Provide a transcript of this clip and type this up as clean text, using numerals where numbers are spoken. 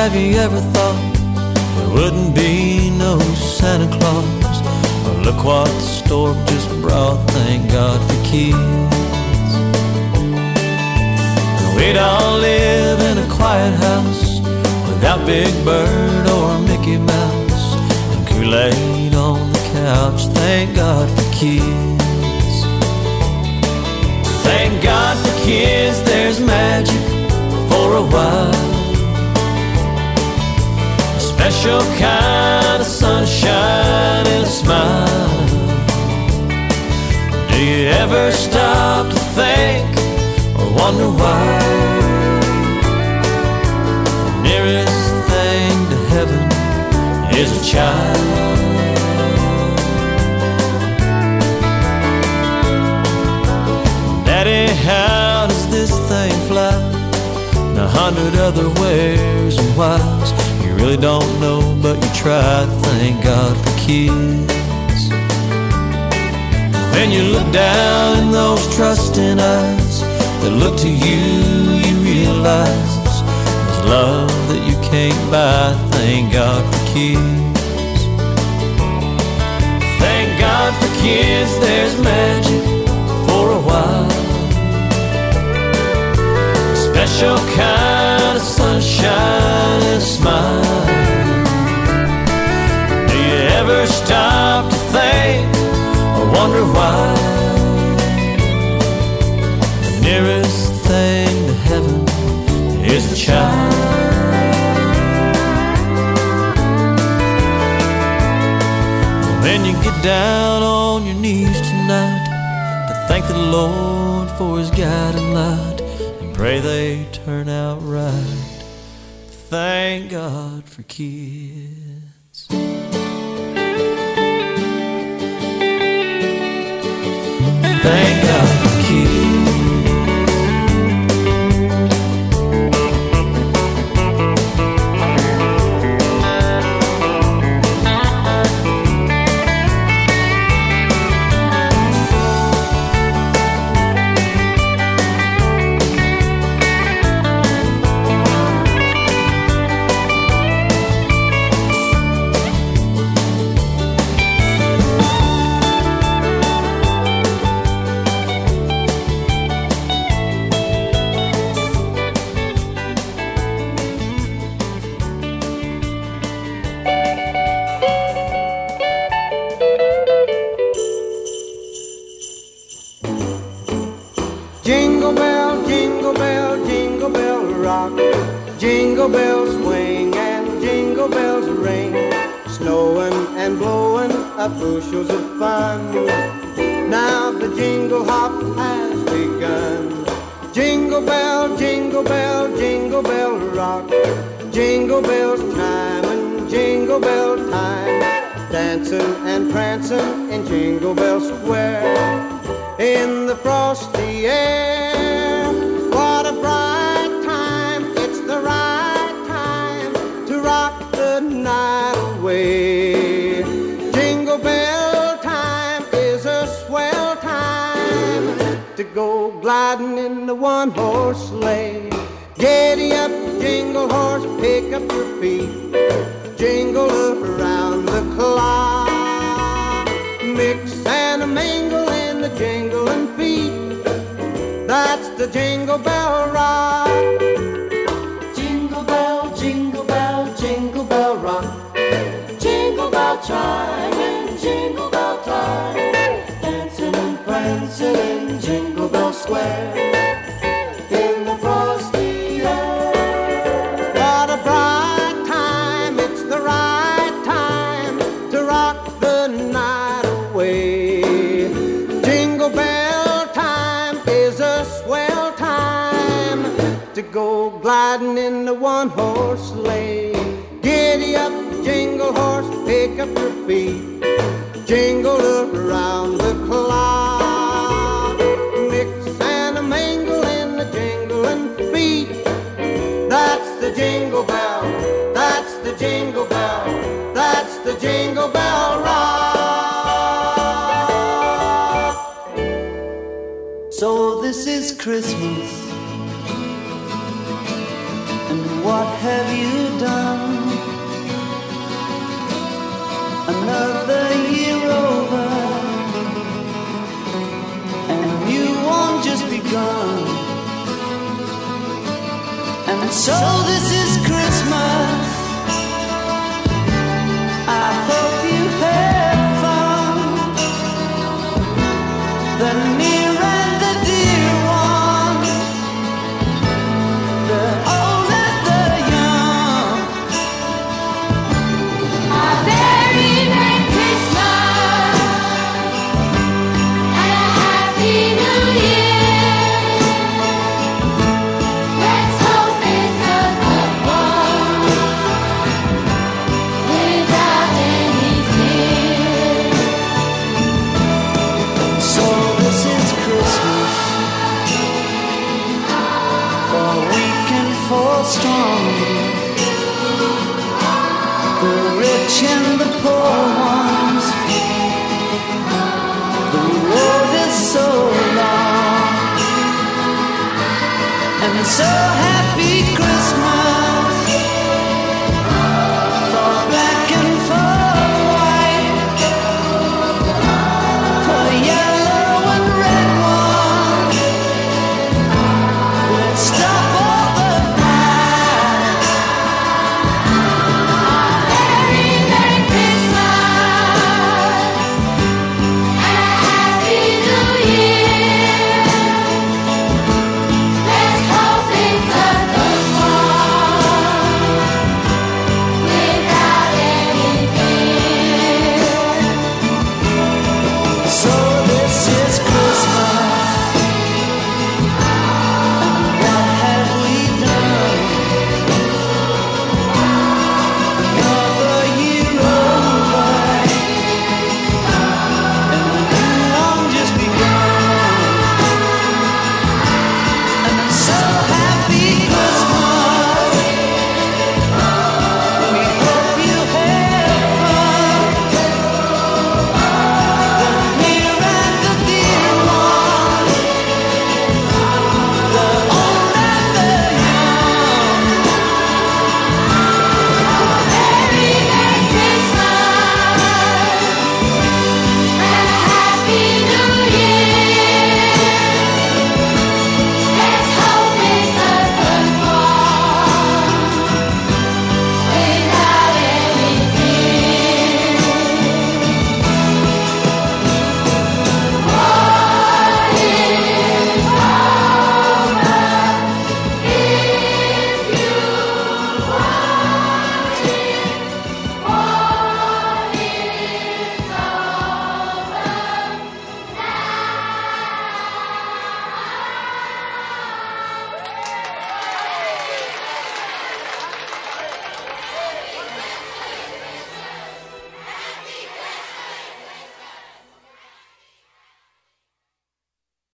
Have you ever thought there wouldn't be no Santa Claus? Well, look what the storm just brought, thank God for kids. We'd all live in a quiet house without Big Bird or Mickey Mouse, and Kool-Aid on the couch, thank God for kids. Thank God for kids, there's magic for a while. A special kind of sunshine and a smile. Do you ever stop to think or wonder why? The nearest thing to heaven is a child. Daddy, how does this thing fly? And 100 other wheres and whys. You really don't know, but you tried. Thank God for kids. When you look down in those trusting eyes that look to you, you realize there's love that you can't buy. Thank God for kids. Thank God for kids, there's magic for a while. A special kind of sunshine and a smile. Do you ever stop to think or wonder why? The nearest thing to heaven is a child. When you get down on your knees tonight to thank the Lord for His guiding light and pray they turn out right, thank God for kids. Thank God for kids. Jingle bell, jingle bell, jingle bell rock. Jingle bells swing and jingle bells ring. Snowing and blowing up bushels of fun. Now the jingle hop has begun. Jingle bell, jingle bell, jingle bell rock. Jingle bells chime and jingle bell time. Dancing and prancing in Jingle Bell Square. In the frosty air, what a bright time. It's the right time to rock the night away. Jingle bell time is a swell time to go gliding in the one-horse sleigh. Giddy up, jingle horse, pick up your feet. Jingle around the clock. Mix and a mingle in the jingling feet. That's the Jingle Bell Rock. Jingle bell, jingle bell, jingle bell rock. Jingle bell chime and jingle bell time. Dancing and prancing in Jingle Bell Square. In the frosty air. What a bright time, it's the right time to rock the night away. Jingle bell time is a swell time to go gliding in the one-horse sleigh. Giddy up, jingle horse, pick up your feet. Jingle around the clock. Mix and a mingle in the jingling feet. That's the jingle bell, that's the jingle bell, that's the Jingle Bell Rock. So this is Christmas, and what have you done? So this is Christmas. I hope you had fun. The near and the dear one, the old and the young. A very Merry Christmas and a Happy New Year. Let's hope it's a good one without any fear. So this is Christmas, for weak and for strong, the rich and